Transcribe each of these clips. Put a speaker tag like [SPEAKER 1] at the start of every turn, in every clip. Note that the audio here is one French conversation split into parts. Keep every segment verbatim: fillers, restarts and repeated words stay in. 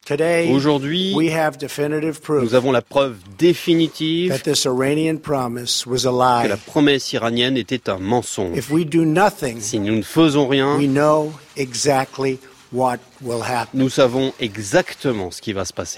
[SPEAKER 1] Aujourd'hui, nous avons la preuve définitive que la promesse iranienne était un mensonge. Si nous ne faisons rien, nous savons exactement ce qui va se passer.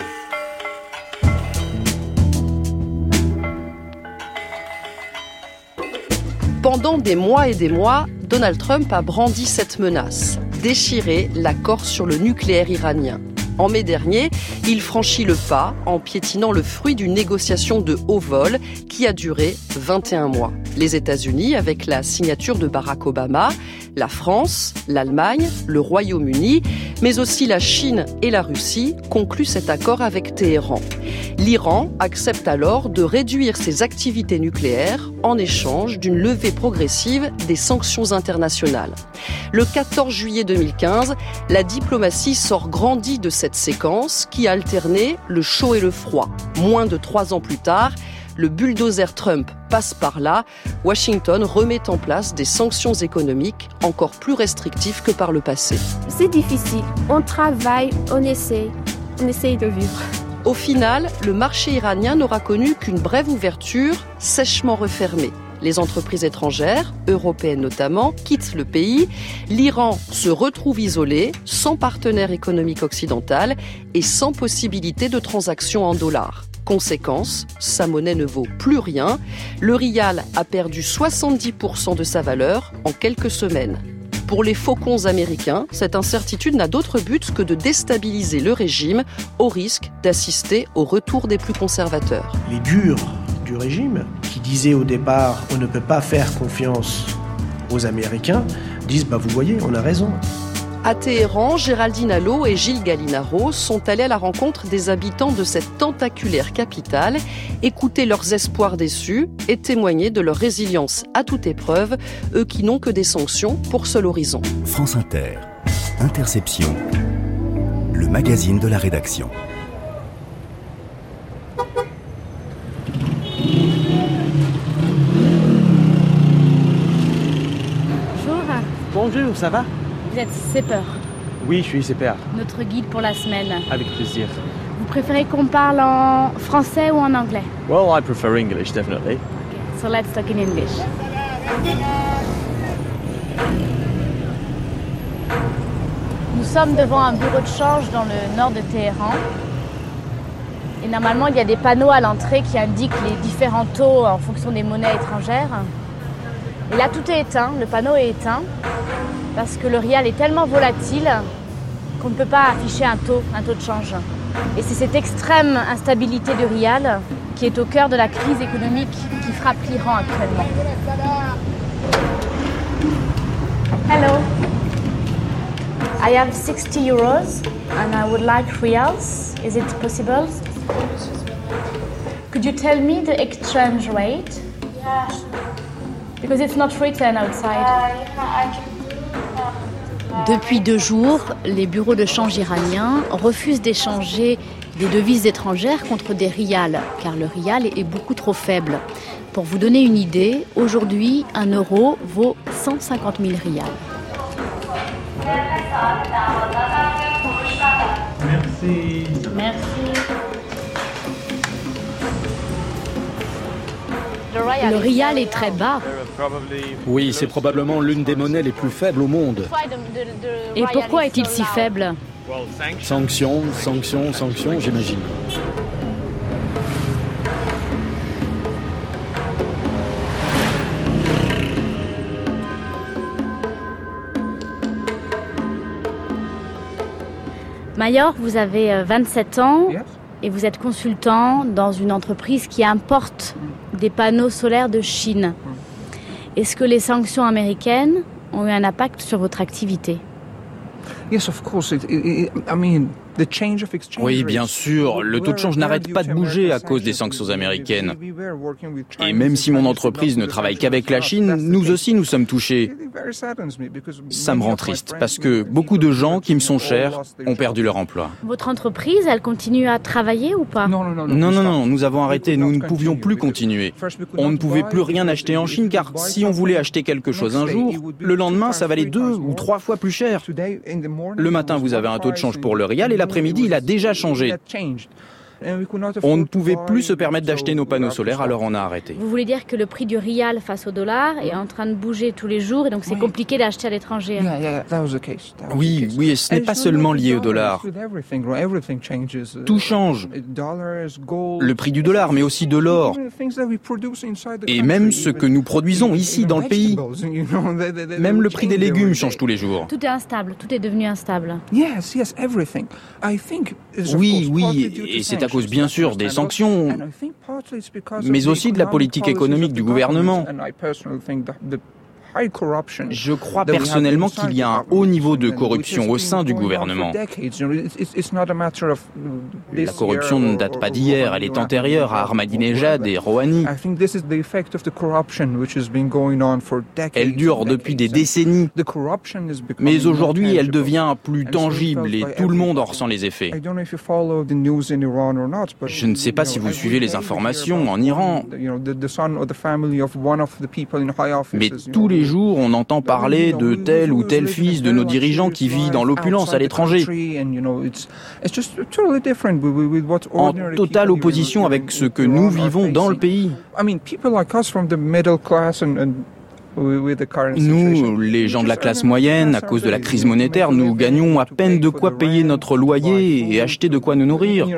[SPEAKER 2] Pendant des mois et des mois, Donald Trump a brandi cette menace, déchirer l'accord sur le nucléaire iranien. En mai dernier, il franchit le pas en piétinant le fruit d'une négociation de haut vol qui a duré vingt et un mois. Les États-Unis, avec la signature de Barack Obama, la France, l'Allemagne, le Royaume-Uni, mais aussi la Chine et la Russie concluent cet accord avec Téhéran. L'Iran accepte alors de réduire ses activités nucléaires en échange d'une levée progressive des sanctions internationales. Le quatorze juillet deux mille quinze, la diplomatie sort grandie de cette séquence qui a alterné le chaud et le froid. Moins de trois ans plus tard, le bulldozer Trump passe par là. Washington remet en place des sanctions économiques encore plus restrictives que par le passé.
[SPEAKER 3] C'est difficile. On travaille, on essaie, on essaie de vivre.
[SPEAKER 2] Au final, le marché iranien n'aura connu qu'une brève ouverture, sèchement refermée. Les entreprises étrangères, européennes notamment, quittent le pays. L'Iran se retrouve isolé, sans partenaire économique occidental et sans possibilité de transactions en dollars. Conséquence, sa monnaie ne vaut plus rien. Le rial a perdu soixante-dix pour cent de sa valeur en quelques semaines. Pour les faucons américains, cette incertitude n'a d'autre but que de déstabiliser le régime au risque d'assister au retour des plus conservateurs.
[SPEAKER 4] Les durs du régime, qui disaient au départ « on ne peut pas faire confiance aux Américains », disent bah, « vous voyez, on a raison ».
[SPEAKER 2] À Téhéran, Géraldine Allo et Gilles Gallinaro sont allés à la rencontre des habitants de cette tentaculaire capitale, écouter leurs espoirs déçus et témoigner de leur résilience à toute épreuve, eux qui n'ont que des sanctions pour seul horizon.
[SPEAKER 5] France Inter, Interception, le magazine de la rédaction.
[SPEAKER 6] Bonjour.
[SPEAKER 7] Bonjour, ça va?
[SPEAKER 6] Vous êtes Sepper.
[SPEAKER 7] Oui, je suis Sepper.
[SPEAKER 6] Notre guide pour la semaine.
[SPEAKER 7] Avec plaisir.
[SPEAKER 6] Vous préférez qu'on parle en français ou en anglais?
[SPEAKER 7] Well, I prefer English, definitely.
[SPEAKER 6] Okay, so let's talk in English. Nous sommes devant un bureau de change dans le nord de Téhéran. Et normalement, il y a des panneaux à l'entrée qui indiquent les différents taux en fonction des monnaies étrangères. Et là, tout est éteint. Le panneau est éteint. Parce que le rial est tellement volatile qu'on ne peut pas afficher un taux, un taux de change. Et c'est cette extrême instabilité du rial qui est au cœur de la crise économique qui frappe l'Iran actuellement. Hello. I have sixty euros and I would like reals. Is it possible? Could you tell me the exchange rate?
[SPEAKER 8] Yeah.
[SPEAKER 6] Because it's not written outside.
[SPEAKER 8] Uh, yeah, I can...
[SPEAKER 9] Depuis deux jours, les bureaux de change iraniens refusent d'échanger des devises étrangères contre des rials, car le rial est beaucoup trop faible. Pour vous donner une idée, aujourd'hui, un euro vaut cent cinquante mille rials.
[SPEAKER 7] Merci.
[SPEAKER 6] Merci.
[SPEAKER 9] Le rial est très bas.
[SPEAKER 10] Oui, c'est probablement l'une des monnaies les plus faibles au monde.
[SPEAKER 9] Et pourquoi est-il si faible?
[SPEAKER 10] Sanctions, sanctions, sanctions, j'imagine.
[SPEAKER 6] Mayor, vous avez vingt-sept ans et vous êtes consultant dans une entreprise qui importe des panneaux solaires de Chine. Est-ce que les sanctions américaines ont eu un impact sur votre activité?
[SPEAKER 11] Yes, of course. It, it, I mean, the change of exchange
[SPEAKER 12] Oui, bien sûr. Le taux de change n'arrête pas de bouger à cause des sanctions américaines. Et même si mon entreprise ne travaille qu'avec la Chine, nous aussi nous sommes touchés. Ça me rend triste parce que beaucoup de gens qui me sont chers ont perdu leur emploi.
[SPEAKER 6] Votre entreprise, elle continue à travailler ou pas?
[SPEAKER 12] Non, non, non, nous avons arrêté. Nous ne pouvions plus continuer. On ne pouvait plus rien acheter en Chine car si on voulait acheter quelque chose un jour, le lendemain, ça valait deux ou trois fois plus cher. Le matin, vous avez un taux de change pour le rial et après-midi, il a déjà changé. On ne pouvait plus se permettre d'acheter nos panneaux solaires, alors on a arrêté.
[SPEAKER 9] Vous voulez dire que le prix du rial face au dollar est en train de bouger tous les jours et donc c'est compliqué d'acheter à l'étranger?
[SPEAKER 12] Oui, oui, et ce n'est pas seulement lié au dollar. Tout change. Le prix du dollar, mais aussi de l'or. Et même ce que nous produisons ici dans le pays. Même le prix des légumes change tous les jours.
[SPEAKER 9] Tout est instable, tout est devenu instable.
[SPEAKER 12] Oui, oui, et c'est à cause bien sûr des sanctions, mais aussi de la politique économique du gouvernement. Je crois personnellement qu'il y a un haut niveau de corruption au sein du gouvernement. La corruption ne date pas d'hier, elle est antérieure à Ahmadinejad et Rouhani. Elle dure depuis des décennies, mais aujourd'hui elle devient plus tangible et tout le monde en ressent les effets. Je ne sais pas si vous suivez les informations en Iran, mais tous les jours, on entend parler de tel ou tel fils de nos dirigeants qui vit dans l'opulence à l'étranger, en totale opposition avec ce que nous vivons dans le pays. Nous, les gens de la classe moyenne, à cause de la crise monétaire, nous gagnons à peine de quoi payer notre loyer et acheter de quoi nous nourrir.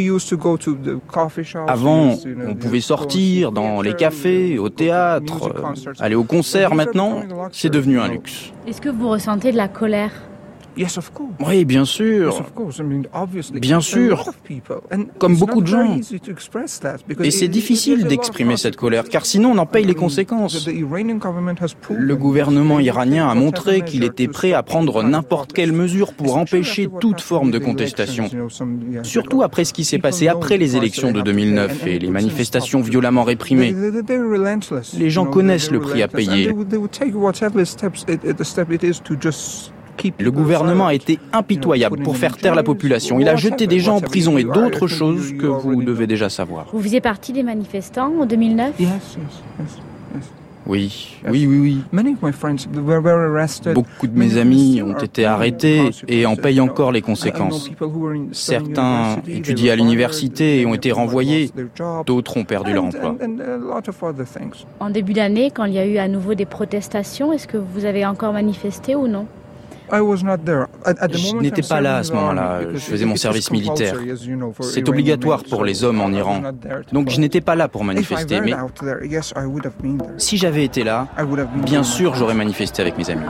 [SPEAKER 12] Avant, on pouvait sortir dans les cafés, au théâtre, aller au concert. Maintenant, c'est devenu un luxe.
[SPEAKER 9] Est-ce que vous ressentez de la colère ?
[SPEAKER 12] Oui, bien sûr. Bien sûr. Comme beaucoup de gens. Et c'est difficile d'exprimer cette colère, car sinon on en paye les conséquences. Le gouvernement iranien a montré qu'il était prêt à prendre n'importe quelle mesure pour empêcher toute forme de contestation. Surtout après ce qui s'est passé après les élections de deux mille neuf et les manifestations violemment réprimées. Les gens connaissent le prix à payer. Le gouvernement a été impitoyable pour faire taire la population. Il a jeté des gens en prison et d'autres choses que vous devez déjà savoir.
[SPEAKER 9] Vous faisiez partie des manifestants en deux mille neuf ?
[SPEAKER 12] Oui, oui, oui, oui. Beaucoup de mes amis ont été arrêtés et en payent encore les conséquences. Certains étudiaient à l'université et ont été renvoyés. D'autres ont perdu leur emploi.
[SPEAKER 9] En début d'année, quand il y a eu à nouveau des protestations, est-ce que vous avez encore manifesté ou non ?
[SPEAKER 12] Je n'étais pas là à ce moment-là, je faisais mon service militaire. C'est obligatoire pour les hommes en Iran. Donc je n'étais pas là pour manifester, mais si j'avais été là, bien sûr j'aurais manifesté avec mes amis.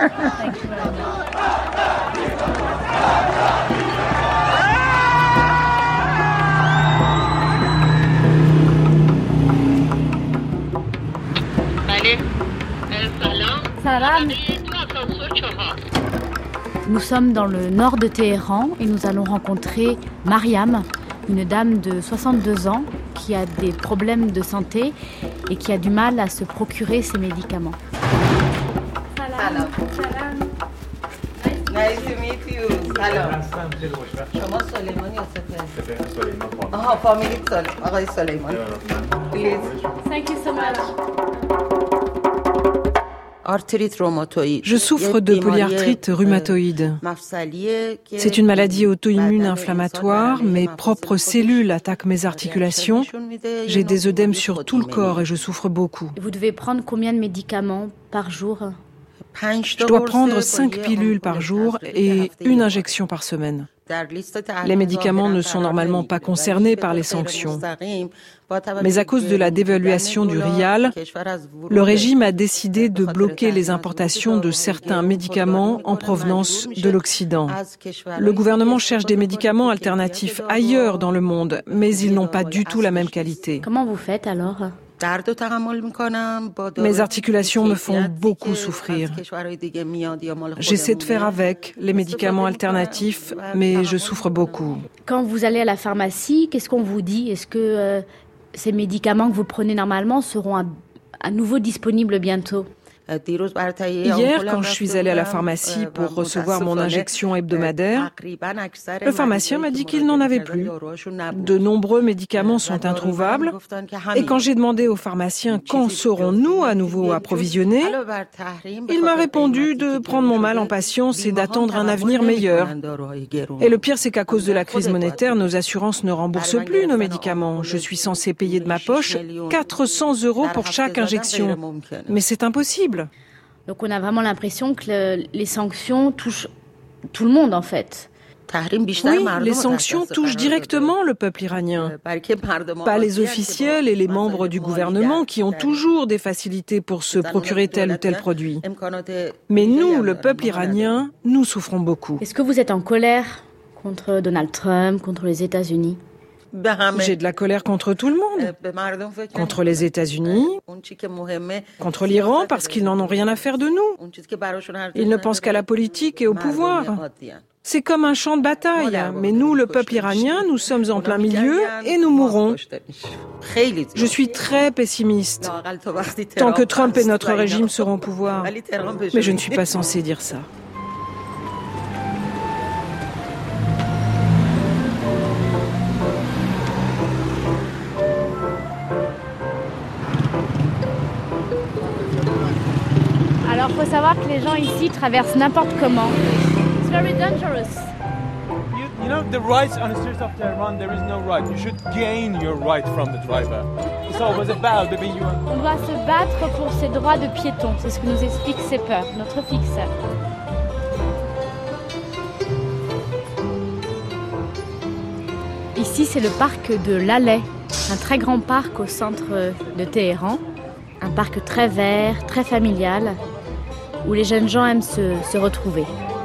[SPEAKER 9] Salam. Nous sommes dans le nord de Téhéran et nous allons rencontrer Mariam, une dame de soixante-deux ans qui a des problèmes de santé et qui a du mal à se procurer ses médicaments.
[SPEAKER 8] Salam. Salam. Nice to meet you. Salam. شما سلیمانی یا سپهر؟ آها فامیلی آقای سلیمانی. Please.
[SPEAKER 9] Thank you so much.
[SPEAKER 13] Je souffre de polyarthrite rhumatoïde. C'est une maladie auto-immune inflammatoire. Mes propres cellules attaquent mes articulations. J'ai des œdèmes sur tout le corps et je souffre beaucoup.
[SPEAKER 9] Vous devez prendre combien de médicaments par jour ?
[SPEAKER 13] Je dois prendre cinq pilules par jour et une injection par semaine. Les médicaments ne sont normalement pas concernés par les sanctions. Mais à cause de la dévaluation du rial, le régime a décidé de bloquer les importations de certains médicaments en provenance de l'Occident. Le gouvernement cherche des médicaments alternatifs ailleurs dans le monde, mais ils n'ont pas du tout la même qualité.
[SPEAKER 9] Comment vous faites alors ?
[SPEAKER 13] Mes articulations me font beaucoup souffrir. J'essaie de faire avec les médicaments alternatifs, mais je souffre beaucoup.
[SPEAKER 9] Quand vous allez à la pharmacie, qu'est-ce qu'on vous dit ? Est-ce que euh, ces médicaments que vous prenez normalement seront à, à nouveau disponibles bientôt ?
[SPEAKER 13] Hier, quand je suis allée à la pharmacie pour recevoir mon injection hebdomadaire, le pharmacien m'a dit qu'il n'en avait plus. De nombreux médicaments sont introuvables. Et quand j'ai demandé au pharmacien quand serons-nous à nouveau approvisionnés, il m'a répondu de prendre mon mal en patience et d'attendre un avenir meilleur. Et le pire, c'est qu'à cause de la crise monétaire, nos assurances ne remboursent plus nos médicaments. Je suis censée payer de ma poche quatre cents euros pour chaque injection. Mais c'est impossible.
[SPEAKER 9] Donc on a vraiment l'impression que le, les sanctions touchent tout le monde en fait.
[SPEAKER 13] Oui, les sanctions touchent directement le peuple iranien. Pas les officiels et les membres du gouvernement qui ont toujours des facilités pour se procurer tel ou tel produit. Mais nous, le peuple iranien, nous souffrons beaucoup.
[SPEAKER 9] Est-ce que vous êtes en colère contre Donald Trump, contre les États-Unis ?
[SPEAKER 13] J'ai de la colère contre tout le monde, contre les États-Unis, contre l'Iran parce qu'ils n'en ont rien à faire de nous. Ils ne pensent qu'à la politique et au pouvoir. C'est comme un champ de bataille, mais nous, le peuple iranien, nous sommes en plein milieu et nous mourrons. Je suis très pessimiste. Tant que Trump et notre régime seront au pouvoir. Mais je ne suis pas censée dire ça.
[SPEAKER 6] Alors, il faut savoir que les gens ici traversent n'importe comment. It's very dangerous.
[SPEAKER 14] You, you know, the rights on the streets of Tehran, there is no right. You should gain your right from the driver. It's always a battle between you and...
[SPEAKER 6] On doit se battre pour ses droits de piéton. C'est ce que nous explique Seper, notre fixeur.
[SPEAKER 9] Ici, c'est le parc de Laleh, un très grand parc au centre de Téhéran. Un parc très vert, très familial, où les jeunes gens aiment se, se retrouver.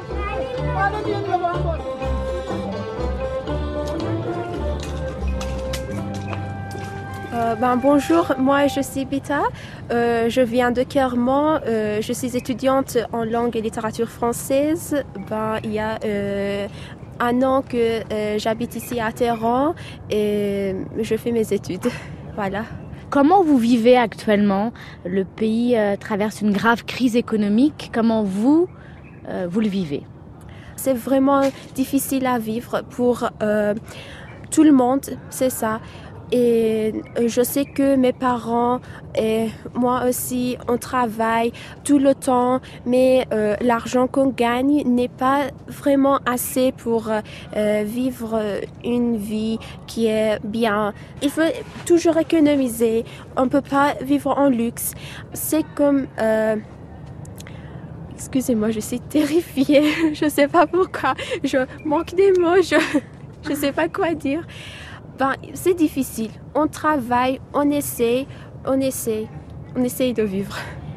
[SPEAKER 3] Euh, ben, bonjour, moi je suis Bita, euh, je viens de Kerman, euh, je suis étudiante en langue et littérature française. Ben, il y a euh, un an que euh, j'habite ici à Téhéran et je fais mes études. Voilà.
[SPEAKER 9] Comment vous vivez actuellement ? Le pays euh, traverse une grave crise économique. Comment vous, euh, vous le vivez ?
[SPEAKER 3] C'est vraiment difficile à vivre pour euh, tout le monde, c'est ça. Et je sais que mes parents et moi aussi, on travaille tout le temps, mais euh, l'argent qu'on gagne n'est pas vraiment assez pour euh, vivre une vie qui est bien. Il faut toujours économiser, on ne peut pas vivre en luxe. C'est comme... Euh, excusez-moi, je suis terrifiée, je ne sais pas pourquoi, je manque des mots, je ne sais pas quoi dire. Ben, c'est difficile. On travaille, on essaie, on essaie, on essaie de vivre.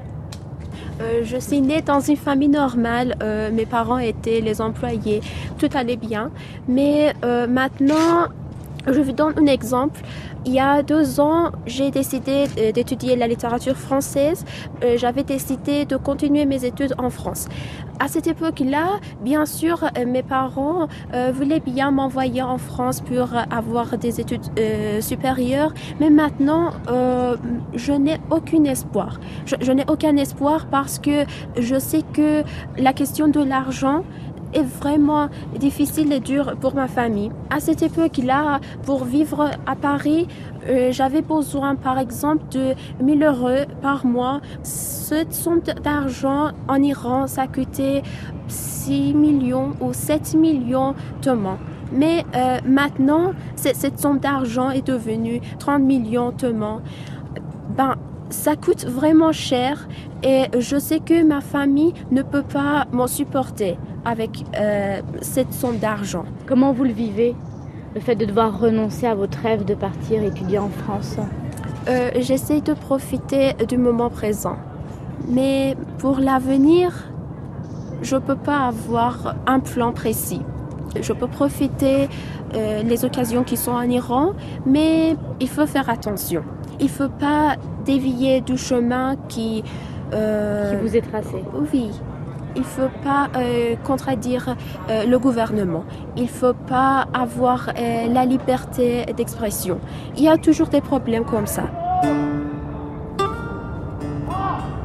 [SPEAKER 3] Euh, je suis née dans une famille normale. Euh, mes parents étaient les employés. Tout allait bien. Mais euh, maintenant, je vous donne un exemple. Il y a deux ans, j'ai décidé d'étudier la littérature française. Euh, j'avais décidé de continuer mes études en France. À cette époque-là, bien sûr, mes parents euh, voulaient bien m'envoyer en France pour avoir des études euh, supérieures. Mais maintenant, euh, je n'ai aucun espoir. Je, je n'ai aucun espoir parce que je sais que la question de l'argent est vraiment difficile et dure pour ma famille. À cette époque-là, pour vivre à Paris, euh, j'avais besoin, par exemple, de mille euros par mois. Cette somme d'argent en Iran, ça coûtait six millions ou sept millions de mois. Mais euh, maintenant, cette somme d'argent est devenue trente millions de mois. Ben, ça coûte vraiment cher et je sais que ma famille ne peut pas m'en supporter avec euh, cette somme d'argent.
[SPEAKER 9] Comment vous le vivez, le fait de devoir renoncer à votre rêve de partir étudier en France ?
[SPEAKER 3] euh, J'essaie de profiter du moment présent. Mais pour l'avenir, je ne peux pas avoir un plan précis. Je peux profiter euh, les occasions qui sont en Iran, mais il faut faire attention. Il ne faut pas dévier du chemin qui...
[SPEAKER 9] Euh, qui vous est tracé.
[SPEAKER 3] Oui. Il ne faut pas euh, contredire euh, le gouvernement. Il ne faut pas avoir euh, la liberté d'expression. Il y a toujours des problèmes comme ça.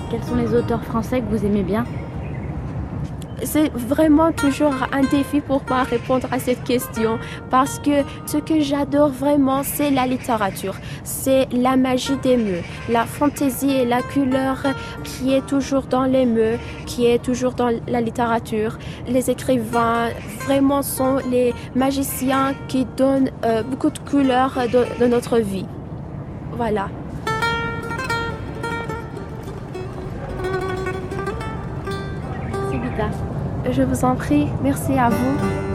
[SPEAKER 6] Quels sont les auteurs français que vous aimez bien ?
[SPEAKER 3] C'est vraiment toujours un défi pour moi répondre à cette question parce que ce que j'adore vraiment, c'est la littérature. C'est la magie des mots, la fantaisie et la couleur qui est toujours dans les mots, qui est toujours dans la littérature. Les écrivains vraiment sont les magiciens qui donnent euh, beaucoup de couleurs de, de notre vie. Voilà.
[SPEAKER 6] C'est Vita.
[SPEAKER 3] Je vous en prie, merci à vous.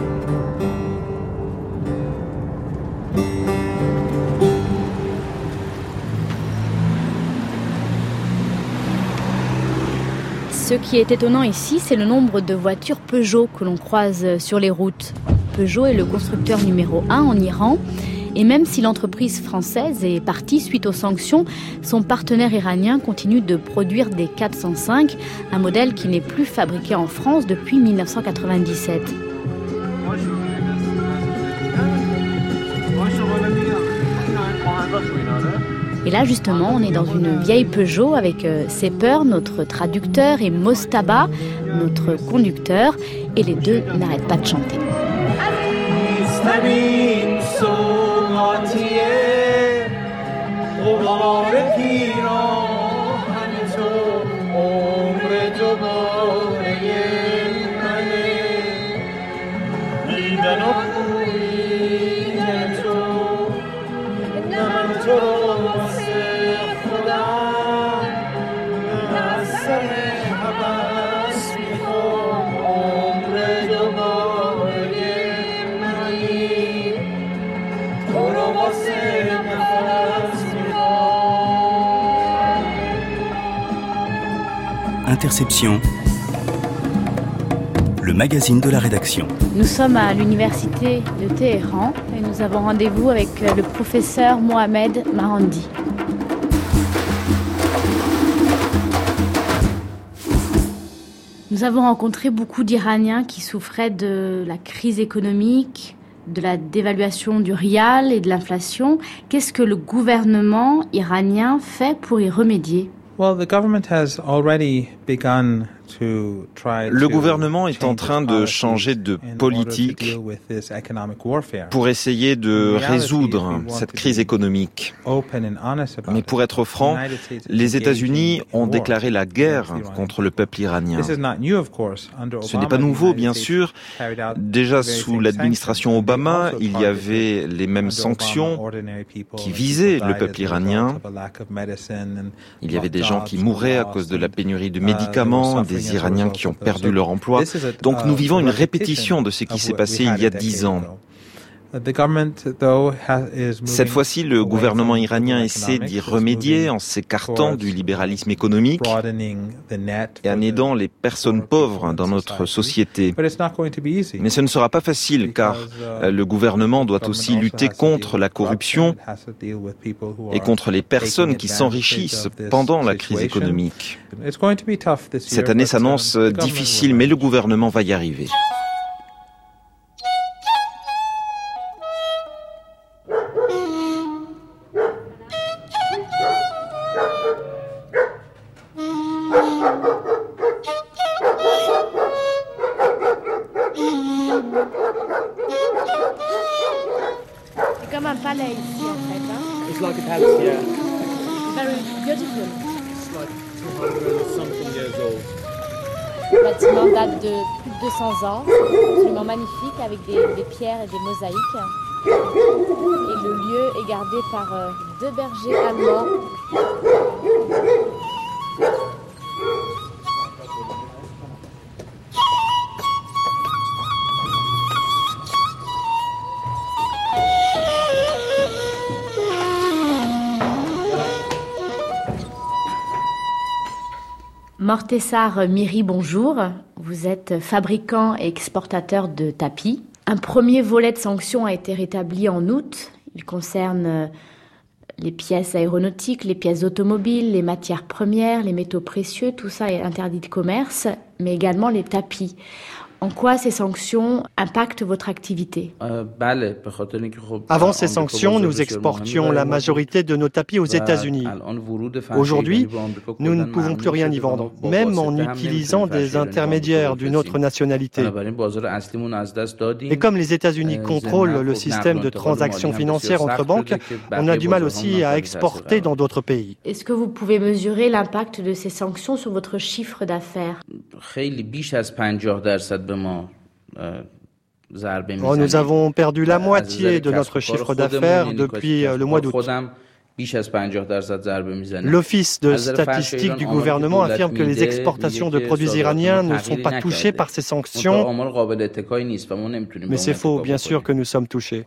[SPEAKER 9] Ce qui est étonnant ici, c'est le nombre de voitures Peugeot que l'on croise sur les routes. Peugeot est le constructeur numéro un en Iran. Et même si l'entreprise française est partie suite aux sanctions, son partenaire iranien continue de produire des quatre cent cinq, un modèle qui n'est plus fabriqué en France depuis mille neuf cent quatre-vingt-dix-sept. Et là, justement, on est dans une vieille Peugeot avec Seper, notre traducteur, et Mostaba, notre conducteur, et les deux n'arrêtent pas de chanter.
[SPEAKER 5] Interception, le magazine de la rédaction.
[SPEAKER 9] Nous sommes à l'université de Téhéran et nous avons rendez-vous avec le professeur Mohamed Marandi. Nous avons rencontré beaucoup d'Iraniens qui souffraient de la crise économique, de la dévaluation du rial et de l'inflation. Qu'est-ce que le gouvernement iranien fait pour y remédier ?
[SPEAKER 15] Well, the government has already begun to try
[SPEAKER 16] Le gouvernement est en train de changer de politique pour essayer de résoudre cette crise économique. Mais pour être franc, les États-Unis ont déclaré la guerre contre le peuple iranien. Ce n'est pas nouveau, bien sûr. Déjà sous l'administration Obama, il y avait les mêmes sanctions qui visaient le peuple iranien. Il y avait des gens qui mouraient à cause de la pénurie de médicaments, des Iraniens qui ont perdu leur emploi. Donc nous vivons une répétition de ce qui s'est passé il y a dix ans. Cette fois-ci, le gouvernement iranien essaie d'y remédier en s'écartant du libéralisme économique et en aidant les personnes pauvres dans notre société. Mais ce ne sera pas facile car le gouvernement doit aussi lutter contre la corruption et contre les personnes qui s'enrichissent pendant la crise économique. Cette année s'annonce difficile, mais le gouvernement va y arriver.
[SPEAKER 6] C'est comme un palais ici en fait. Hein?
[SPEAKER 14] It's like a palace, yeah.
[SPEAKER 6] Very beautiful.
[SPEAKER 14] It's like two hundred something years old.
[SPEAKER 6] Le bâtiment date de plus de deux cents ans, c'est absolument magnifique avec des, des pierres et des mosaïques. Et le lieu est gardé par euh, deux bergers allemands. Mortessar Miri, bonjour. Vous êtes fabricant et exportateur de tapis. Un premier volet de sanctions a été rétabli en août. Il concerne les pièces aéronautiques, les pièces automobiles, les matières premières, les métaux précieux. Tout ça est interdit de commerce, mais également les tapis.
[SPEAKER 9] En quoi ces sanctions impactent votre activité ?
[SPEAKER 17] Avant ces sanctions, nous exportions la majorité de nos tapis aux États-Unis. Aujourd'hui, nous ne pouvons plus rien y vendre, même en utilisant des intermédiaires d'une autre nationalité. Et comme les États-Unis contrôlent le système de transactions financières entre banques, on a du mal aussi à exporter dans d'autres pays.
[SPEAKER 9] Est-ce que vous pouvez mesurer l'impact de ces sanctions sur votre chiffre d'affaires ?
[SPEAKER 17] Oh, nous avons perdu la moitié de notre chiffre d'affaires depuis le mois d'août. L'Office de statistique du gouvernement affirme que les exportations de produits iraniens ne sont pas touchées par ces sanctions, mais c'est faux, bien sûr que nous sommes touchés.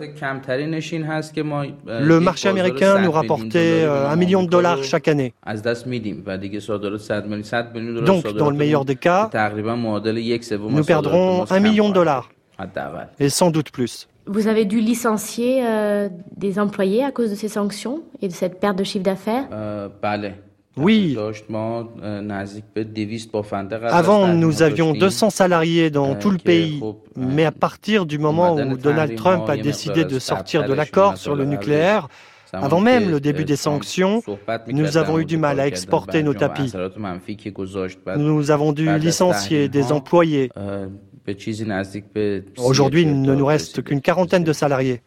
[SPEAKER 17] Le marché américain nous rapportait un million de dollars chaque année. Donc, dans le meilleur des cas, nous perdrons un million de dollars, et sans doute plus.
[SPEAKER 9] Vous avez dû licencier euh, des employés à cause de ces sanctions et de cette perte de chiffre d'affaires ?
[SPEAKER 17] Oui. Avant, nous avions deux cents salariés dans tout le pays. Mais à partir du moment où Donald Trump a décidé de sortir de l'accord sur le nucléaire, avant même le début des sanctions, nous avons eu du mal à exporter nos tapis. Nous avons dû licencier des employés. Aujourd'hui, il ne nous reste qu'une quarantaine de salariés.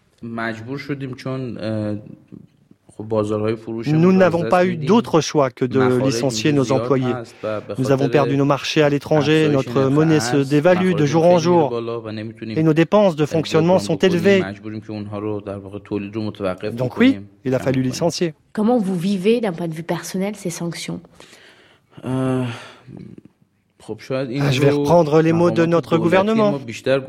[SPEAKER 17] Nous n'avons pas eu d'autre choix que de licencier nos employés. Nous avons perdu nos marchés à l'étranger, notre monnaie se dévalue de jour en jour et nos dépenses de fonctionnement sont élevées. Donc oui, il a fallu licencier.
[SPEAKER 9] Comment vous vivez d'un point de vue personnel ces sanctions ?
[SPEAKER 17] euh... Je vais reprendre les mots de notre gouvernement.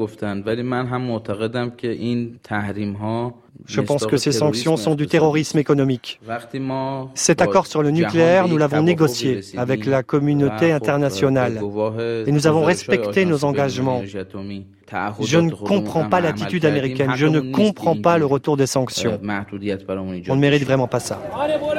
[SPEAKER 17] Je pense que ces sanctions sont du terrorisme économique. Cet accord sur le nucléaire, nous l'avons négocié avec la communauté internationale et nous avons respecté nos engagements. Je ne comprends pas l'attitude américaine, je ne comprends pas le retour des sanctions. On ne mérite vraiment pas ça.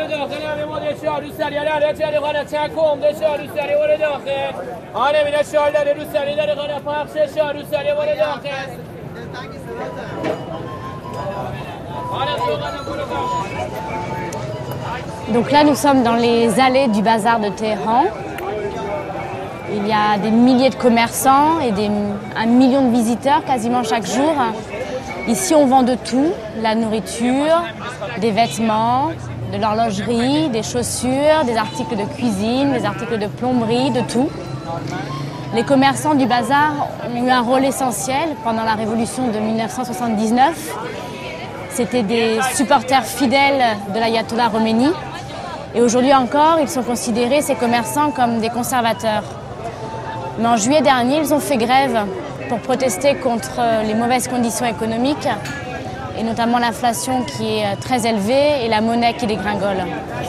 [SPEAKER 6] Donc là, nous sommes dans les allées du bazar de Téhéran. Il y a des milliers de commerçants et des, un million de visiteurs quasiment chaque jour. Ici, on vend de tout, la nourriture, des vêtements, de l'horlogerie, des chaussures, des articles de cuisine, des articles de plomberie, de tout. Les commerçants du bazar ont eu un rôle essentiel pendant la révolution de mille neuf cent soixante-dix-neuf. C'était des supporters fidèles de l'ayatollah Khomeini. Et aujourd'hui encore, ils sont considérés, ces commerçants, comme des conservateurs. Mais en juillet dernier, ils ont fait grève pour protester contre les mauvaises conditions économiques, et notamment l'inflation qui est très élevée et la monnaie qui dégringole.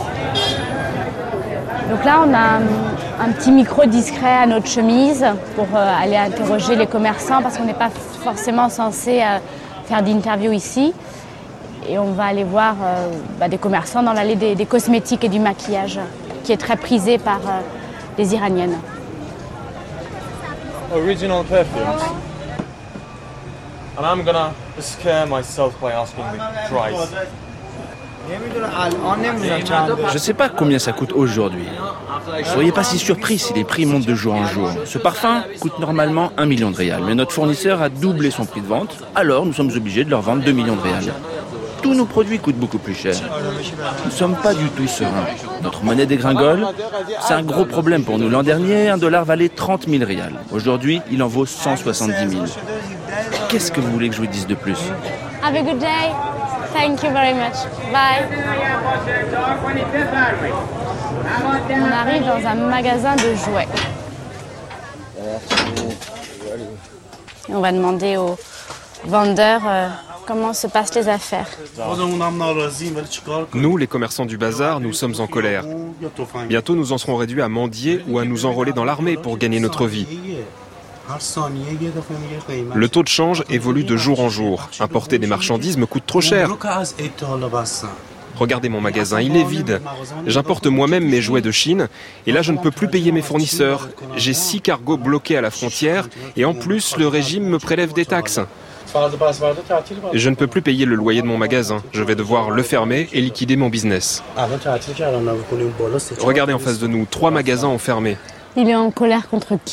[SPEAKER 6] Donc là, on a un petit micro discret à notre chemise pour aller interroger les commerçants, parce qu'on n'est pas forcément censé faire d'interview ici. Et on va aller voir euh, bah, des commerçants dans l'allée des, des cosmétiques et du maquillage, qui est très prisé par euh, les Iraniennes.
[SPEAKER 14] Original perfumes. And I'm gonna scare myself by asking the price.
[SPEAKER 18] Je ne sais pas combien ça coûte aujourd'hui. Vous ne seriez pas si surpris si les prix montent de jour en jour. Ce parfum coûte normalement un million de rials, mais notre fournisseur a doublé son prix de vente, alors nous sommes obligés de leur vendre deux millions de rials. Tous nos produits coûtent beaucoup plus cher. Nous ne sommes pas du tout sereins. Notre monnaie dégringole. C'est un gros problème pour nous. L'an dernier, un dollar valait trente mille rials. Aujourd'hui, il en vaut cent soixante-dix mille. Qu'est-ce que vous voulez que je vous dise de plus?
[SPEAKER 6] Have a good day. Thank you very much. Bye. On arrive dans un magasin de jouets. Et on va demander aux vendeurs euh, comment se passent les affaires.
[SPEAKER 19] Nous, les commerçants du bazar, nous sommes en colère. Bientôt, nous en serons réduits à mendier ou à nous enrôler dans l'armée pour gagner notre vie. Le taux de change évolue de jour en jour. Importer des marchandises me coûte trop cher. Regardez mon magasin, il est vide. J'importe moi-même mes jouets de Chine et là je ne peux plus payer mes fournisseurs. J'ai six cargos bloqués à la frontière et en plus le régime me prélève des taxes. Je ne peux plus payer le loyer de mon magasin. Je vais devoir le fermer et liquider mon business. Regardez en face de nous, trois magasins ont fermé.
[SPEAKER 6] Il est en colère contre qui ?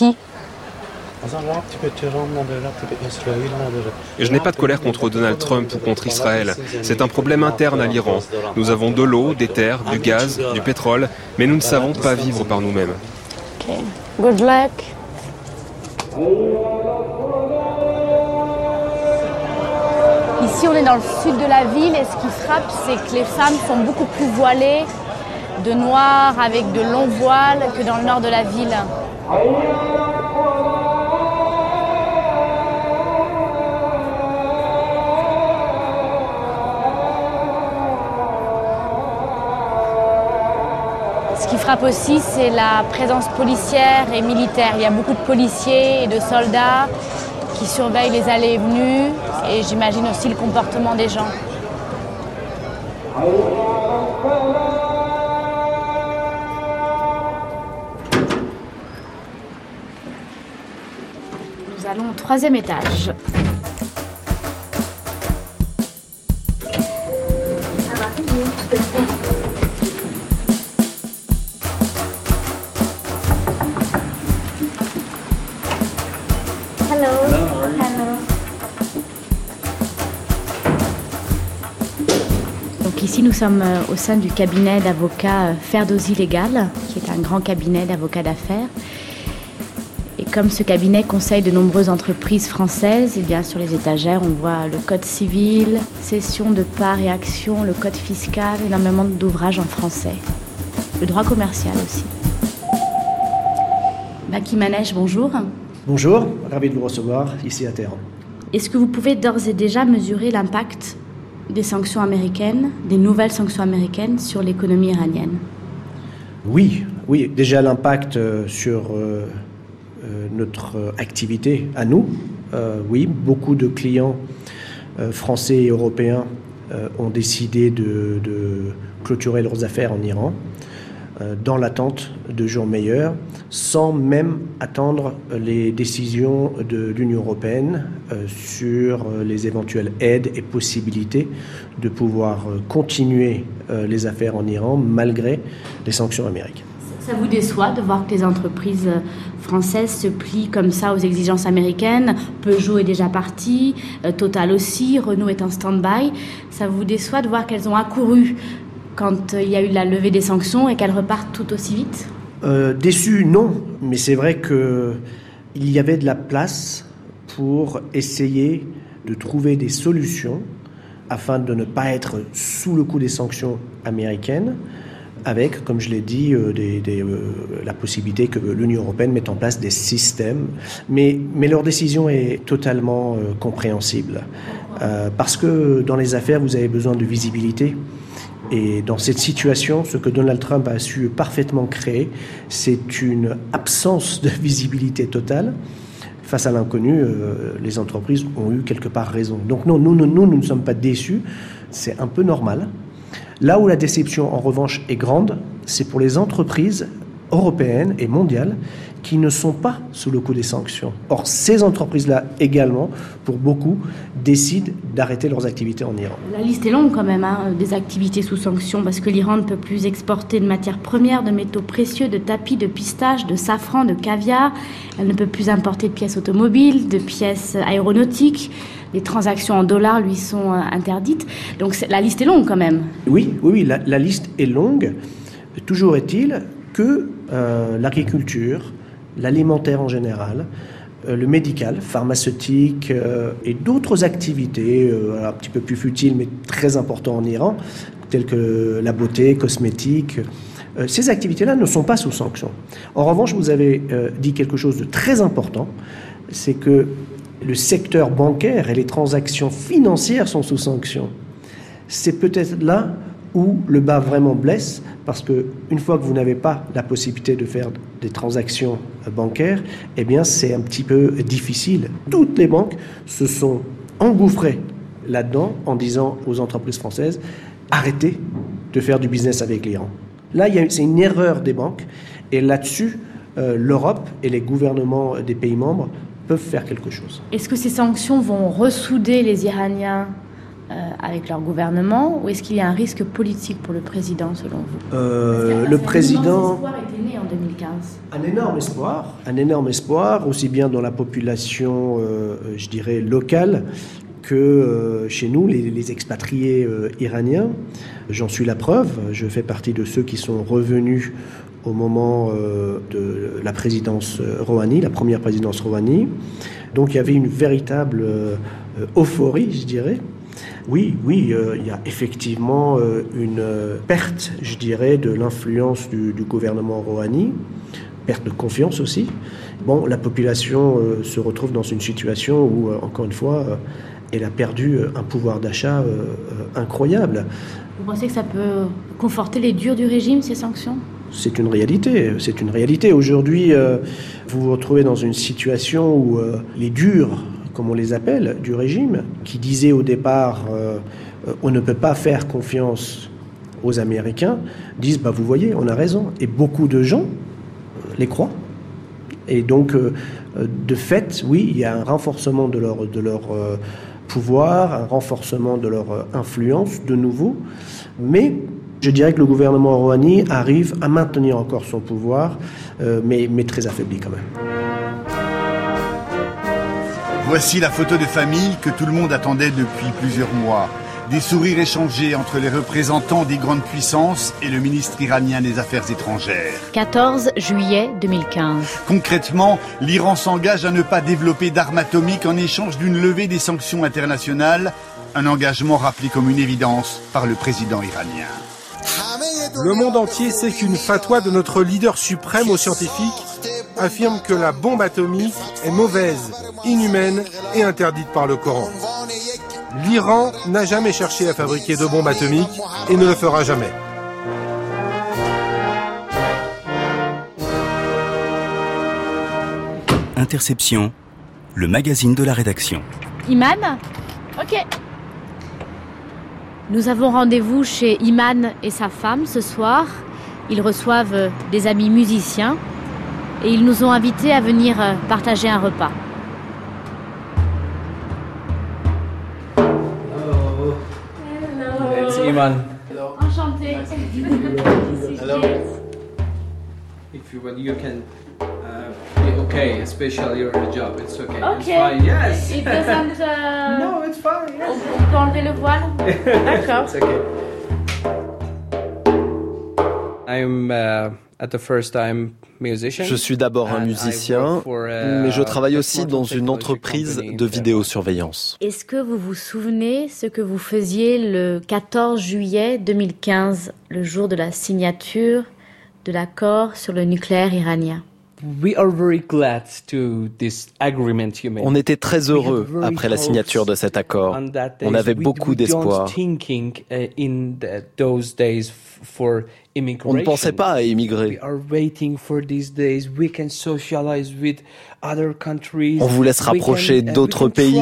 [SPEAKER 19] Je n'ai pas de colère contre Donald Trump ou contre Israël. C'est un problème interne à l'Iran. Nous avons de l'eau, des terres, du gaz, du pétrole, mais nous ne savons pas vivre par nous-mêmes.
[SPEAKER 6] Okay. Good luck. Ici, on est dans le sud de la ville et ce qui frappe, c'est que les femmes sont beaucoup plus voilées, de noir avec de longs voiles, que dans le nord de la ville. Ce qui frappe aussi, c'est la présence policière et militaire. Il y a beaucoup de policiers et de soldats qui surveillent les allées et venues et j'imagine aussi le comportement des gens. Nous allons au troisième étage. Ici, nous sommes au sein du cabinet d'avocats Ferdozi Légal, qui est un grand cabinet d'avocats d'affaires. Et comme ce cabinet conseille de nombreuses entreprises françaises, et bien sur les étagères, on voit le code civil, cession de parts et actions, le code fiscal, énormément d'ouvrages en français. Le droit commercial aussi. Baki Manesh, bonjour.
[SPEAKER 4] Bonjour, ravi de vous recevoir ici à Téhéran.
[SPEAKER 6] Est-ce que vous pouvez d'ores et déjà mesurer l'impact des sanctions américaines, des nouvelles sanctions américaines sur l'économie iranienne?
[SPEAKER 4] Oui, oui, déjà l'impact sur euh, euh, notre activité à nous. Euh, oui, beaucoup de clients euh, français et européens euh, ont décidé de, de clôturer leurs affaires en Iran euh, dans l'attente de jours meilleurs, sans même attendre les décisions de l'Union européenne euh, sur les éventuelles aides et possibilités de pouvoir continuer euh, les affaires en Iran malgré les sanctions américaines.
[SPEAKER 6] Ça vous déçoit de voir que les entreprises françaises se plient comme ça aux exigences américaines? Peugeot est déjà parti, euh, Total aussi, Renault est en stand-by. Ça vous déçoit de voir qu'elles ont accouru quand euh, il y a eu la levée des sanctions et qu'elles repartent tout aussi vite?
[SPEAKER 4] Euh, déçu, non, mais c'est vrai qu'il y avait de la place pour essayer de trouver des solutions afin de ne pas être sous le coup des sanctions américaines, avec, comme je l'ai dit, euh, des, des, euh, la possibilité que l'Union européenne mette en place des systèmes. Mais, mais leur décision est totalement euh, compréhensible, euh, parce que dans les affaires, vous avez besoin de visibilité. Et dans cette situation, ce que Donald Trump a su parfaitement créer, c'est une absence de visibilité totale. Face à l'inconnu, euh, les entreprises ont eu quelque part raison. Donc non, nous, nous, nous, nous ne sommes pas déçus, c'est un peu normal. Là où la déception, en revanche, est grande, c'est pour les entreprises européennes et mondiales qui ne sont pas sous le coup des sanctions. Or, ces entreprises-là également, pour beaucoup, décident d'arrêter leurs activités en Iran.
[SPEAKER 6] La liste est longue quand même, hein, des activités sous sanctions, parce que l'Iran ne peut plus exporter de matières premières, de métaux précieux, de tapis, de pistaches, de safran, de caviar. Elle ne peut plus importer de pièces automobiles, de pièces aéronautiques. Les transactions en dollars lui sont euh, interdites. Donc la liste est longue quand même.
[SPEAKER 4] Oui, oui, oui, la, la liste est longue. Toujours est-il que euh, l'agriculture, l'alimentaire en général, euh, le médical, pharmaceutique euh, et d'autres activités euh, un petit peu plus futiles mais très importantes en Iran, telles que la beauté, cosmétique, euh, ces activités-là ne sont pas sous sanction. En revanche, vous avez euh, dit quelque chose de très important, c'est que le secteur bancaire et les transactions financières sont sous sanction. C'est peut-être là où le bas vraiment blesse, parce que une fois que vous n'avez pas la possibilité de faire des transactions bancaires, eh bien c'est un petit peu difficile. Toutes les banques se sont engouffrées là-dedans en disant aux entreprises françaises arrêtez de faire du business avec l'Iran. Là, il y a, c'est une erreur des banques. Et là-dessus, euh, l'Europe et les gouvernements des pays membres peuvent faire quelque chose.
[SPEAKER 6] Est-ce que ces sanctions vont ressouder les Iraniens euh, avec leur gouvernement, ou est-ce qu'il y a un risque politique pour le président, selon vous?
[SPEAKER 4] euh, Le président...
[SPEAKER 6] L'espoir était né en deux mille quinze.
[SPEAKER 4] Un énorme espoir, un énorme espoir, aussi bien dans la population, euh, je dirais, locale, que euh, chez nous, les, les expatriés euh, iraniens. J'en suis la preuve. Je fais partie de ceux qui sont revenus au moment euh, de la présidence Rouhani, la première présidence Rouhani. Donc il y avait une véritable euh, euphorie, je dirais. Oui, oui, euh, il y a effectivement euh, une perte, je dirais, de l'influence du, du gouvernement Rouhani, perte de confiance aussi. Bon, la population euh, se retrouve dans une situation où, euh, encore une fois, euh, elle a perdu un pouvoir d'achat euh, euh, incroyable.
[SPEAKER 6] Vous pensez que ça peut conforter les durs du régime, ces sanctions ?
[SPEAKER 4] C'est une réalité, c'est une réalité. Aujourd'hui, euh, vous vous retrouvez dans une situation où euh, les durs, comme on les appelle, du régime, qui disaient au départ euh, euh, on ne peut pas faire confiance aux Américains, disent bah vous voyez, on a raison. Et beaucoup de gens euh, les croient. Et donc, euh, de fait, oui, il y a un renforcement de leur, de leur euh, pouvoir, un renforcement de leur euh, influence, de nouveau. Mais je dirais que le gouvernement Rouhani arrive à maintenir encore son pouvoir, euh, mais, mais très affaibli quand même.
[SPEAKER 20] Voici la photo de famille que tout le monde attendait depuis plusieurs mois. Des sourires échangés entre les représentants des grandes puissances et le ministre iranien des Affaires étrangères.
[SPEAKER 9] quatorze juillet deux mille quinze.
[SPEAKER 20] Concrètement, l'Iran s'engage à ne pas développer d'armes atomiques en échange d'une levée des sanctions internationales, un engagement rappelé comme une évidence par le président iranien.
[SPEAKER 21] Le monde entier sait qu'une fatwa de notre leader suprême aux scientifiques affirme que la bombe atomique est mauvaise, inhumaine et interdite par le Coran. L'Iran n'a jamais cherché à fabriquer de bombes atomiques et ne le fera jamais.
[SPEAKER 5] Interception, le magazine de la rédaction.
[SPEAKER 6] Iman ? Ok. Nous avons rendez-vous chez Iman et sa femme ce soir. Ils reçoivent des amis musiciens et ils nous ont invités à venir partager un repas.
[SPEAKER 22] Hello. Hello. It's Iman.
[SPEAKER 6] Hello. Enchanté.
[SPEAKER 22] Hello. If you want, you can uh, be okay, especially your job. It's okay.
[SPEAKER 6] Okay.
[SPEAKER 22] It's fine. Yes.
[SPEAKER 6] It doesn't. Uh...
[SPEAKER 22] No, it's fine. Yes.
[SPEAKER 6] On peut enlever le voile. D'accord.
[SPEAKER 22] It's okay. I'm uh, at the first time musician.
[SPEAKER 1] Je suis d'abord un musicien, mais je travaille aussi dans une entreprise de vidéosurveillance.
[SPEAKER 6] Est-ce que vous vous souvenez ce que vous faisiez le quatorze juillet deux mille quinze, le jour de la signature de l'accord sur le nucléaire iranien?
[SPEAKER 1] On était très heureux après la signature de cet accord. On avait beaucoup d'espoir. On ne pensait pas à émigrer. On voulait se rapprocher d'autres pays.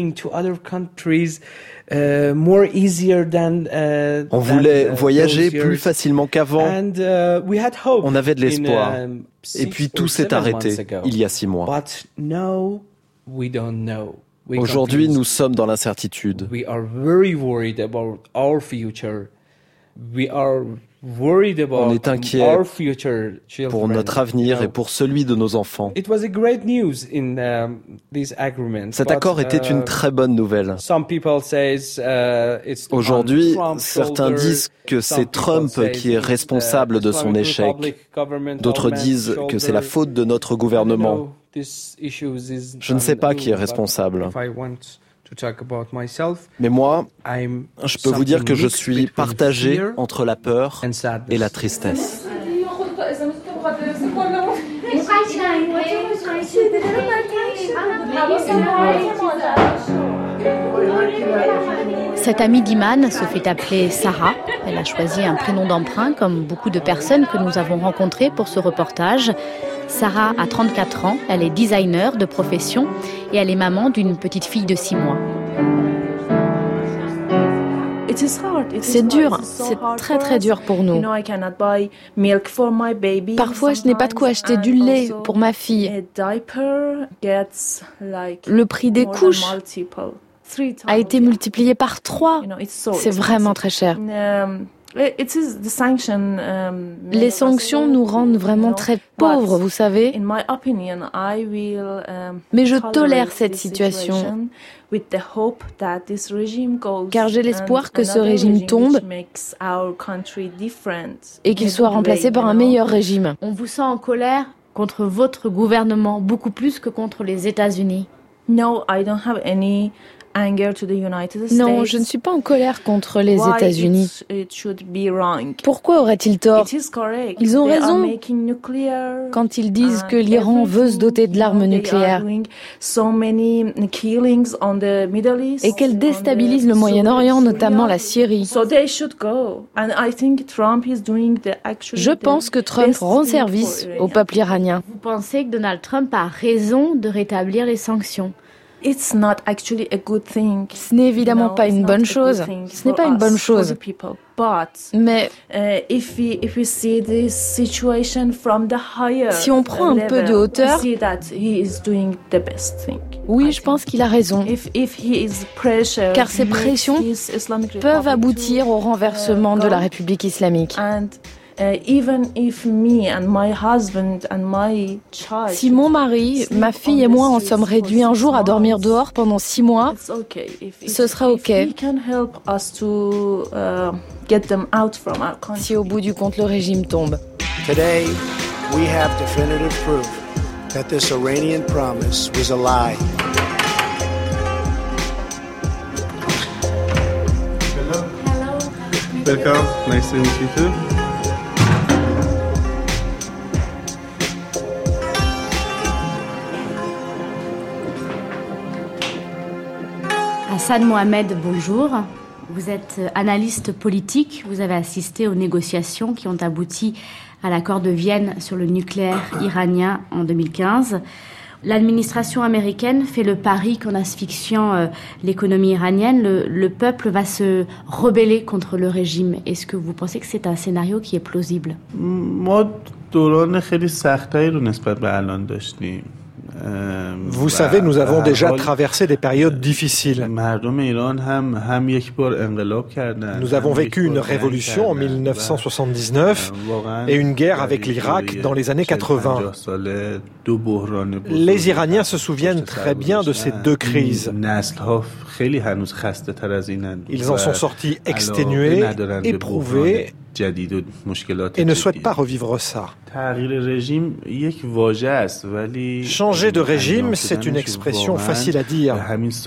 [SPEAKER 21] Uh, more easier than, uh,
[SPEAKER 1] on voulait
[SPEAKER 21] than, uh,
[SPEAKER 1] voyager plus facilement qu'avant.
[SPEAKER 21] And, uh, we had hope
[SPEAKER 1] on avait de l'espoir.
[SPEAKER 21] In, uh,
[SPEAKER 1] Et puis tout s'est arrêté il y a six mois.
[SPEAKER 21] But now, we don't know. We
[SPEAKER 1] Aujourd'hui, nous sommes dans l'incertitude.
[SPEAKER 21] We are very worried about our future. We are worried about
[SPEAKER 1] on est inquiet
[SPEAKER 21] our future
[SPEAKER 1] pour notre avenir et pour celui de nos enfants.
[SPEAKER 21] It was a great news in, um, this agreement,
[SPEAKER 1] Cet
[SPEAKER 21] but,
[SPEAKER 1] accord était
[SPEAKER 21] uh,
[SPEAKER 1] une très bonne nouvelle.
[SPEAKER 21] Some people says, uh, it's
[SPEAKER 1] Aujourd'hui, certains disent que c'est Trump qui est responsable de son échec. D'autres disent que c'est la faute de notre gouvernement. Je ne sais pas qui est responsable. Mais moi, je peux vous dire que je suis partagé entre la peur et la tristesse.
[SPEAKER 9] Cette amie d'Iman se fait appeler Sarah. Elle a choisi un prénom d'emprunt, comme beaucoup de personnes que nous avons rencontrées pour ce reportage. Sarah a trente-quatre ans, elle est designer de profession et elle est maman d'une petite fille de six mois. C'est dur, c'est très très dur pour nous. Parfois, je n'ai pas de quoi acheter du lait pour ma fille. Le prix des couches a été multiplié par trois. C'est vraiment très cher. Les sanctions nous rendent vraiment très pauvres, vous savez. Mais je tolère cette situation, car j'ai l'espoir que ce régime tombe et qu'il soit remplacé par un meilleur régime. On vous sent en colère contre votre gouvernement, beaucoup plus que contre les États-Unis.
[SPEAKER 2] No, I don't have any anger to the United States.
[SPEAKER 9] Non, je ne suis pas en colère contre les
[SPEAKER 2] Why
[SPEAKER 9] États-Unis.
[SPEAKER 2] it, it should be wrong.
[SPEAKER 9] Pourquoi auraient-ils tort?
[SPEAKER 2] It is correct.
[SPEAKER 9] Ils ont
[SPEAKER 2] They
[SPEAKER 9] raison
[SPEAKER 2] are making nuclear,
[SPEAKER 9] quand ils disent que l'Iran veut se doter de l'arme nucléaire
[SPEAKER 2] so many killings on the Middle East,
[SPEAKER 9] et qu'elle déstabilise le Moyen-Orient, notamment la Syrie.
[SPEAKER 2] So they should go. And I think Trump is doing the actually
[SPEAKER 9] Je pense que Trump rend service au peuple iranien.
[SPEAKER 6] Vous pensez que Donald Trump a raison de rétablir les sanctions?
[SPEAKER 2] It's not actually a good thing.
[SPEAKER 9] Ce n'est évidemment pas une bonne chose. Ce n'est pas une bonne chose. Mais si on prend un peu de hauteur, oui, je pense qu'il a raison. Car ces pressions peuvent aboutir au renversement de la République islamique. Si mon mari, ma fille et moi en sommes réduits un jour à dormir dehors pendant six mois, ce sera ok. Si au bout du compte le régime tombe.
[SPEAKER 7] Today, we have definitive proof that this Iranian promise was a lie.
[SPEAKER 23] Hello. Hello. Welcome. Nice to meet you too.
[SPEAKER 6] Hassan Mohamed, bonjour. Vous êtes analyste politique. Vous avez assisté aux négociations qui ont abouti à l'accord de Vienne sur le nucléaire iranien en deux mille quinze. L'administration américaine fait le pari qu'en asphyxiant euh, l'économie iranienne, le, le peuple va se rebeller contre le régime. Est-ce que vous pensez que c'est un scénario qui est plausible?
[SPEAKER 24] Vous savez, nous avons déjà traversé des périodes difficiles. Nous avons vécu une révolution en mille neuf cent soixante-dix-neuf et une guerre avec l'Irak dans les années quatre-vingts. Les Iraniens se souviennent très bien de ces deux crises. Ils en sont sortis exténués, éprouvés, et ne souhaitent pas revivre ça. Changer de régime, c'est une expression facile à dire,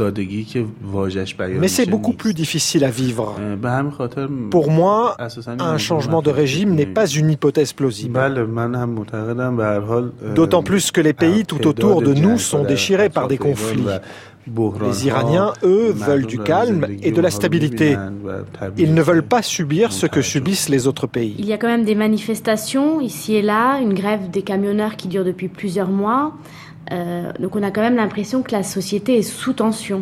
[SPEAKER 24] mais c'est beaucoup plus difficile à vivre. Pour moi, un changement de régime n'est pas une hypothèse plausible. D'autant plus que les pays tout autour de nous sont déchirés par des conflits. Les Iraniens, eux, veulent du calme et de la stabilité. Ils ne veulent pas subir ce que subissent les autres pays.
[SPEAKER 6] Il y a quand même des manifestations ici et là, une grève des camionneurs qui dure depuis plusieurs mois. Euh, donc on a quand même l'impression que la société est sous tension.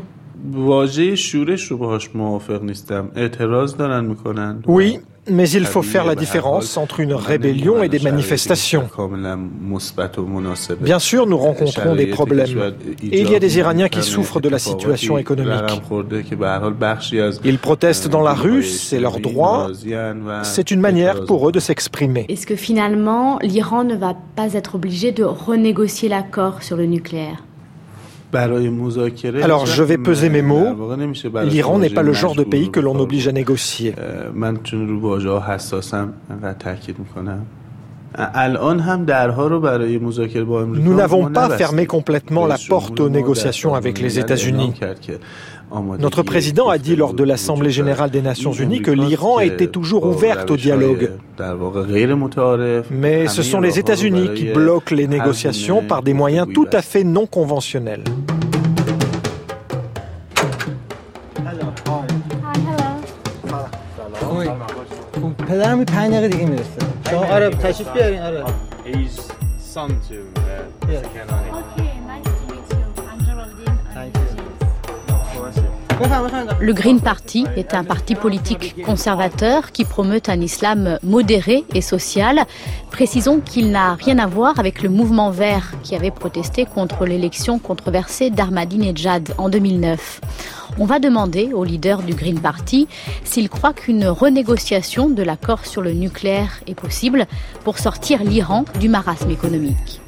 [SPEAKER 24] Oui, mais il faut faire la différence entre une rébellion et des manifestations. Bien sûr, nous rencontrons des problèmes. Et il y a des Iraniens qui souffrent de la situation économique. Ils protestent dans la rue, c'est leur droit. C'est une manière pour eux de s'exprimer.
[SPEAKER 6] Est-ce que finalement, l'Iran ne va pas être obligé de renégocier l'accord sur le nucléaire ?
[SPEAKER 24] Alors, je vais peser mes mots. L'Iran n'est pas le genre de pays que l'on oblige à négocier. Nous n'avons pas fermé complètement la porte aux négociations avec les États-Unis. Notre président a dit lors de l'Assemblée générale des Nations unies que l'Iran était toujours ouverte au dialogue. Mais ce sont les États-Unis qui bloquent les négociations par des moyens tout à fait non conventionnels.
[SPEAKER 25] پدرم پنج دقیقه دیگه میرسه. شما آره تشریف بیارین آره.
[SPEAKER 22] He's son to uh,
[SPEAKER 25] Yeah.
[SPEAKER 22] Sakhanani.
[SPEAKER 6] Okay, nice to meet you. I'm Geraldine.
[SPEAKER 25] Thank you.
[SPEAKER 9] Le Green Party est un parti politique conservateur qui promeut un islam modéré et social. Précisons qu'il n'a rien à voir avec le mouvement vert qui avait protesté contre l'élection controversée d'Ahmadinejad en deux mille neuf. On va demander au leader du Green Party s'il croit qu'une renégociation de l'accord sur le nucléaire est possible pour sortir l'Iran du marasme économique.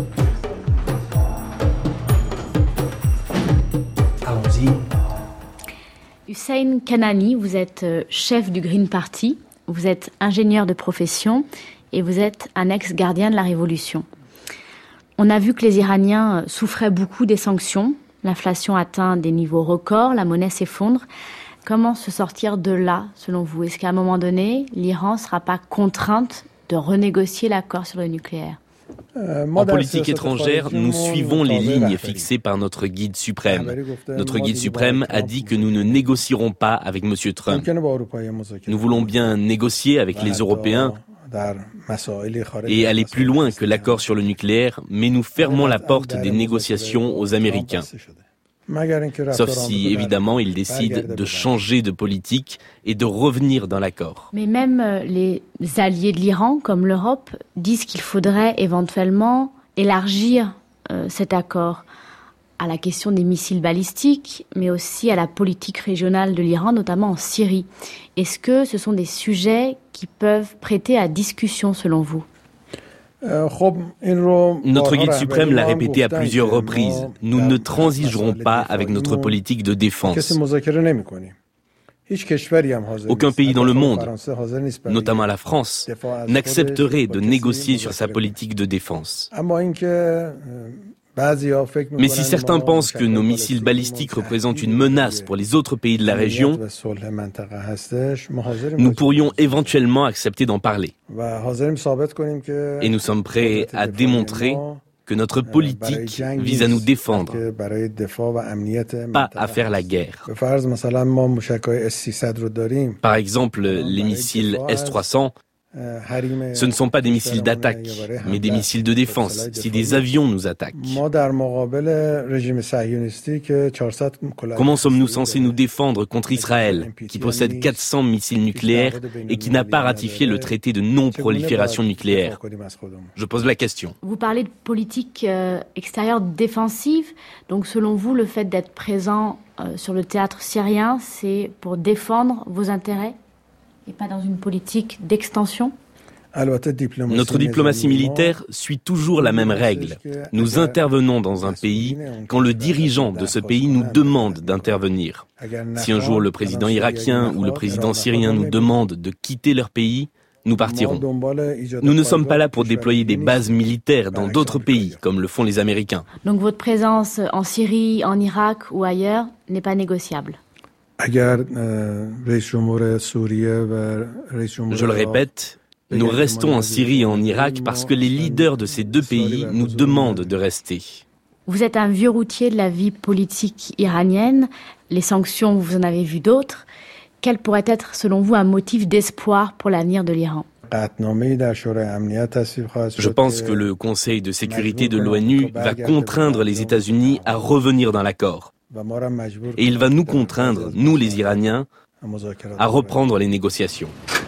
[SPEAKER 4] Allons-y.
[SPEAKER 9] Hussein Kanani, vous êtes chef du Green Party, vous êtes ingénieur de profession et vous êtes un ex-gardien de la Révolution. On a vu que les Iraniens souffraient beaucoup des sanctions. L'inflation atteint des niveaux records, la monnaie s'effondre. Comment se sortir de là, selon vous? Est-ce qu'à un moment donné, l'Iran ne sera pas contrainte de renégocier l'accord sur le nucléaire?
[SPEAKER 8] En politique étrangère, nous suivons les lignes fixées par notre guide suprême. Notre guide suprême a dit que nous ne négocierons pas avec M. Trump. Nous voulons bien négocier avec les Européens et aller plus loin que l'accord sur le nucléaire, mais nous fermons la porte des négociations aux Américains. Sauf si, évidemment, ils décident de changer de politique et de revenir dans l'accord.
[SPEAKER 9] Mais même les alliés de l'Iran, comme l'Europe, disent qu'il faudrait éventuellement élargir euh, cet accord à la question des missiles balistiques, mais aussi à la politique régionale de l'Iran, notamment en Syrie. Est-ce que ce sont des sujets qui peuvent prêter à discussion, selon vous ?
[SPEAKER 8] Notre guide suprême l'a répété à plusieurs reprises. Nous ne transigerons pas avec notre politique de défense. Aucun pays dans le monde, notamment la France, n'accepterait de négocier sur sa politique de défense. Mais si certains pensent que nos missiles balistiques représentent une menace pour les autres pays de la région, nous pourrions éventuellement accepter d'en parler. Et nous sommes prêts à démontrer que notre politique vise à nous défendre, pas à faire la guerre. Par exemple, les missiles S trois cents, ce ne sont pas des missiles d'attaque, mais des missiles de défense, si des avions nous attaquent. Comment sommes-nous censés nous défendre contre Israël, qui possède quatre cents missiles nucléaires et qui n'a pas ratifié le traité de non-prolifération nucléaire? Je pose la question.
[SPEAKER 9] Vous parlez de politique euh, extérieure défensive, donc selon vous, le fait d'être présent euh, sur le théâtre syrien, c'est pour défendre vos intérêts ? Et pas dans une politique d'extension?
[SPEAKER 8] Notre diplomatie militaire suit toujours la même règle. Nous intervenons dans un pays quand le dirigeant de ce pays nous demande d'intervenir. Si un jour le président irakien ou le président syrien nous demandent de quitter leur pays, nous partirons. Nous ne sommes pas là pour déployer des bases militaires dans d'autres pays, comme le font les Américains.
[SPEAKER 9] Donc votre présence en Syrie, en Irak ou ailleurs n'est pas négociable?
[SPEAKER 8] Je le répète, nous restons en Syrie et en Irak parce que les leaders de ces deux pays nous demandent de rester.
[SPEAKER 9] Vous êtes un vieux routier de la vie politique iranienne. Les sanctions, vous en avez vu d'autres. Quel pourrait être, selon vous, un motif d'espoir pour l'avenir de l'Iran ?
[SPEAKER 8] Je pense que le Conseil de sécurité de l'ONU va contraindre les États-Unis à revenir dans l'accord. Et il va nous contraindre, nous les Iraniens, à reprendre les négociations.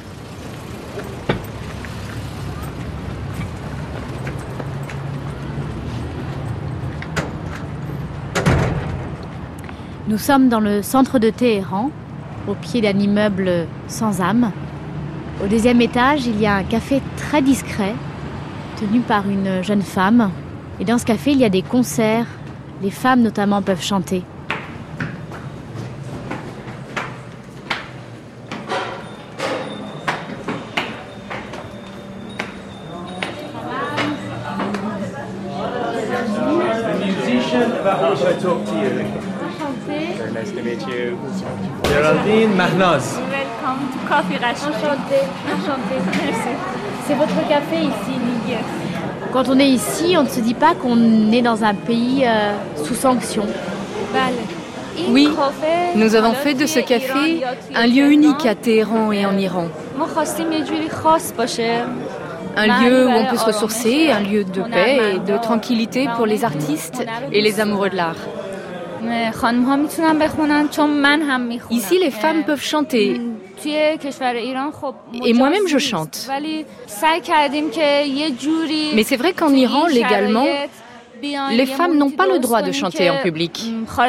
[SPEAKER 9] Nous sommes dans le centre de Téhéran, au pied d'un immeuble sans âme. Au deuxième étage, il y a un café très discret, tenu par une jeune femme. Et dans ce café, il y a des concerts. Les femmes notamment peuvent chanter.
[SPEAKER 22] Géraldine Mahnaz.
[SPEAKER 6] Welcome to Coffee Rashid.
[SPEAKER 9] Enchantée, enchantée. Merci. C'est votre café ici, Yes. Quand on est ici, on ne se dit pas qu'on est dans un pays euh, sous sanction.
[SPEAKER 10] Oui, nous avons fait de ce café un lieu unique à Téhéran et en Iran. Un lieu où on peut se ressourcer, un lieu de paix et de tranquillité pour les artistes et les amoureux de l'art. Ici, les femmes peuvent chanter. Et moi-même, je chante. Mais c'est vrai qu'en Iran, légalement, les femmes n'ont pas le droit de chanter en public.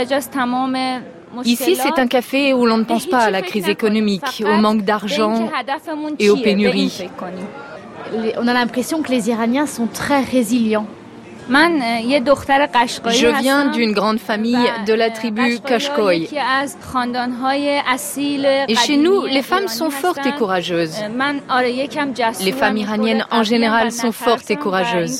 [SPEAKER 10] Ici, c'est un café où l'on ne pense pas à la crise économique, au manque d'argent et aux pénuries.
[SPEAKER 9] On a l'impression que les Iraniens sont très résilients.
[SPEAKER 10] Je viens d'une grande famille de la tribu Kashkoy. Et chez nous, les femmes sont fortes et courageuses. Les femmes iraniennes en général sont fortes et courageuses.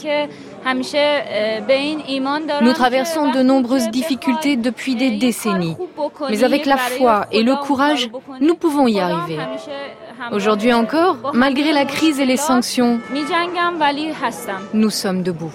[SPEAKER 10] Nous traversons de nombreuses difficultés depuis des décennies. Mais avec la foi et le courage, nous pouvons y arriver. Aujourd'hui encore, malgré la crise et les sanctions, nous sommes debout.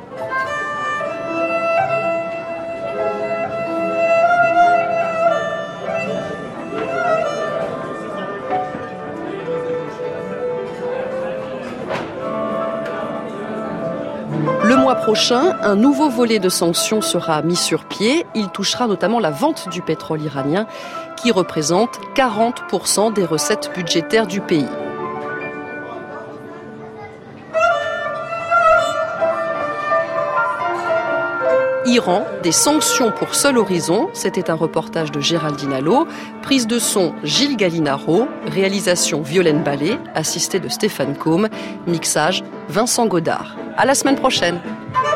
[SPEAKER 3] Le mois prochain, un nouveau volet de sanctions sera mis sur pied. Il touchera notamment la vente du pétrole iranien, qui représente quarante pour cent des recettes budgétaires du pays. Iran, des sanctions pour seul horizon. C'était un reportage de Géraldine Allo. Prise de son Gilles Gallinaro. Réalisation Violaine Ballet, assistée de Stéphane Combe. Mixage Vincent Godard. À la semaine prochaine.